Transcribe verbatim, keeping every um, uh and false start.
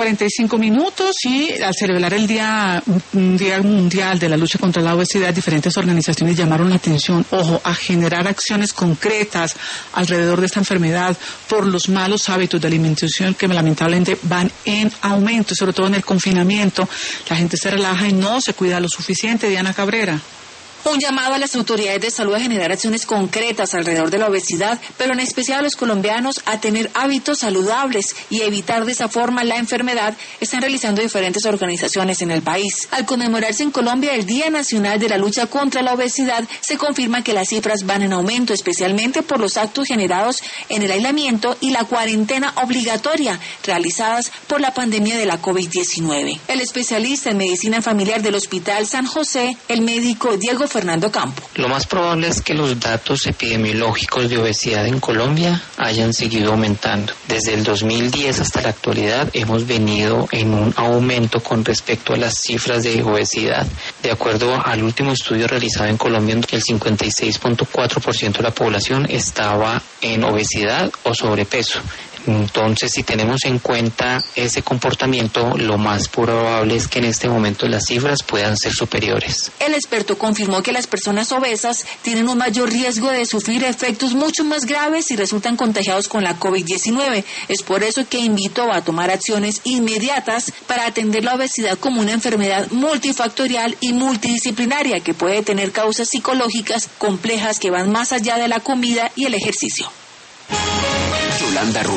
cuarenta y cinco minutos y al celebrar el día, un día mundial de la lucha contra la obesidad, diferentes organizaciones llamaron la atención, ojo, a generar acciones concretas alrededor de esta enfermedad por los malos hábitos de alimentación que lamentablemente van en aumento, sobre todo en el confinamiento. La gente se relaja y no se cuida lo suficiente. Diana Cabrera. Un llamado a las autoridades de salud a generar acciones concretas alrededor de la obesidad, pero en especial a los colombianos a tener hábitos saludables y evitar de esa forma la enfermedad, están realizando diferentes organizaciones en el país. Al conmemorarse en Colombia el Día Nacional de la Lucha contra la Obesidad, se confirma que las cifras van en aumento, especialmente por los actos generados en el aislamiento y la cuarentena obligatoria realizadas por la pandemia de la COVID diecinueve. El especialista en medicina familiar del Hospital San José, el médico Diego Fernando Campo. Lo más probable es que los datos epidemiológicos de obesidad en Colombia hayan seguido aumentando. Desde el dos mil diez hasta la actualidad hemos venido en un aumento con respecto a las cifras de obesidad. De acuerdo al último estudio realizado en Colombia, el cincuenta y seis punto cuatro por ciento de la población estaba en obesidad o sobrepeso. Entonces, si tenemos en cuenta ese comportamiento, lo más probable es que en este momento las cifras puedan ser superiores. El experto confirmó que las personas obesas tienen un mayor riesgo de sufrir efectos mucho más graves si resultan contagiados con la COVID diecinueve. Es por eso que invitó a tomar acciones inmediatas para atender la obesidad como una enfermedad multifactorial y multidisciplinaria que puede tener causas psicológicas complejas que van más allá de la comida y el ejercicio. Yolanda